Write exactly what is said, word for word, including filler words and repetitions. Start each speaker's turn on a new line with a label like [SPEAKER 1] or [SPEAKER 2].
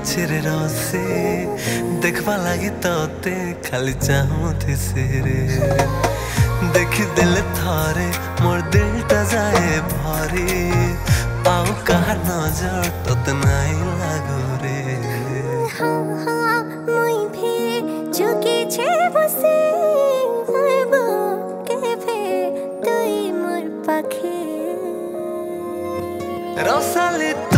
[SPEAKER 1] छेरे रसे देखवा लगी तोते खाली चाहूँ से रे देखी दिल थारे मोर दिलटा जाए भरी पाऊ कहा नजर तोते नहीं लागो रे
[SPEAKER 2] हाँ हाँ मुई भी चुकी छे बसे आइबो केफे तुई मोर पाखे
[SPEAKER 1] रसाली